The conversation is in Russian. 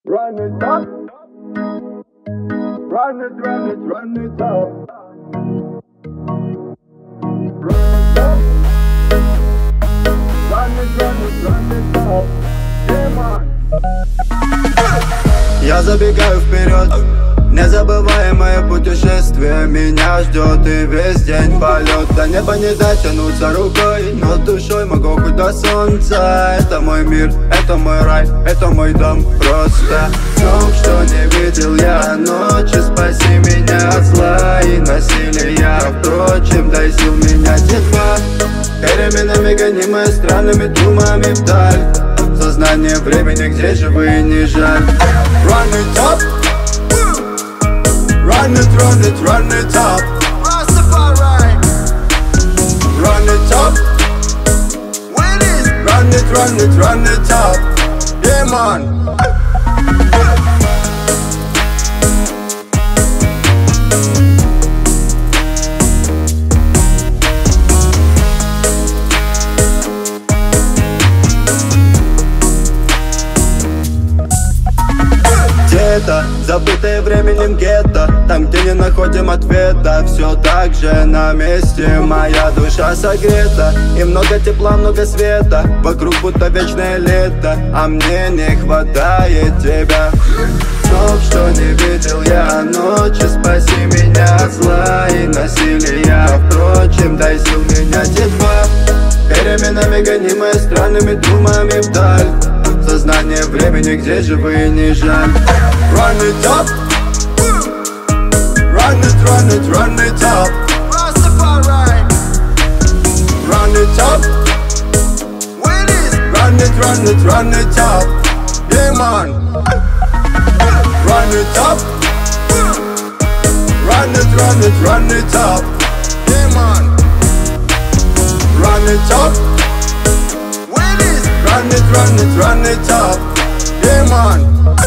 Run it up. Run it, run it, run it up. Run it up. Run it, run it, run it up. Yeah, man. Я забегаю вперед, незабываемое путешествие меня ждет, и весь день полет. До неба не дотянуться рукой, но душой могу хоть до солнца. Это мой мир, это мой рай, это мой дом. Просто снов, что не видел я ночи. Спаси меня от зла и насилия. Впрочем, дай сил меня тьма, переменами гонимая странными думами вдаль. Сознание времени, где живые не жаль. Run it up. Run it, run it, run it up. Rastafari. Run it up. Willis. Run it, run it, run it up. Yeah, man. Это забытое временем гетто, там, где не находим ответа. Все так же на месте, моя душа согрета. И много тепла, много света, вокруг будто вечное лето. А мне не хватает тебя. Снов, что не видел я ночи. Спаси меня от зла и насилия. Впрочем, дай сил меня тьма, переменами гонимая странными думами вдаль. Сознание времени, где живые не жаль. Run it up. Run it, run it, run it up. Rastafari. Run it up. Willis. Run it, run it, run it up. Yeah, man. Run it up. Run it, run it, run it up. Yeah, man. Run it up. Willis. Run it, run it, run it up. Yeah, man.